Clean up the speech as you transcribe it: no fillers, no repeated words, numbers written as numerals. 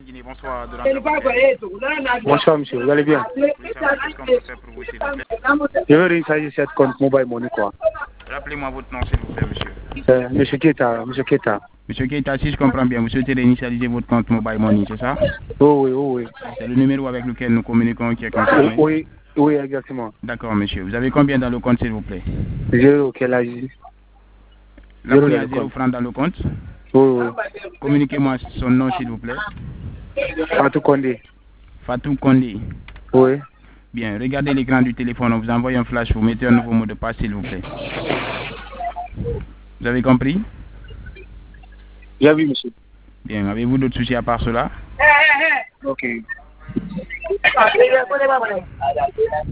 Guinée, bonsoir de la Bonsoir, monsieur, vous allez bien? Qu'est-ce qu'on peut faire pour vous, s'il vous plaît? Je veux réinitialiser cette compte Mobile Money, quoi. Rappelez-moi votre nom, s'il vous plaît, monsieur. Monsieur Keita, monsieur Keita. Monsieur Keita, si je comprends bien, vous souhaitez réinitialiser votre compte Mobile Money, c'est ça? Oh oui, oh oui. C'est le numéro avec lequel nous communiquons qui est concerné? Oui, oui, exactement. D'accord, monsieur. Vous avez combien dans le compte, s'il vous plaît? 0, quel âge? Là, il y a 0 francs dans le compte. Oui, oui. Communiquez-moi son nom, s'il vous plaît. Fatou Condé. Fatou Condé. Oui. Bien, regardez l'écran du téléphone, on vous envoie un flash, vous mettez un nouveau mot de passe, s'il vous plaît. Vous avez compris? J'ai vu, monsieur. Bien, avez-vous d'autres soucis à part cela? Ok.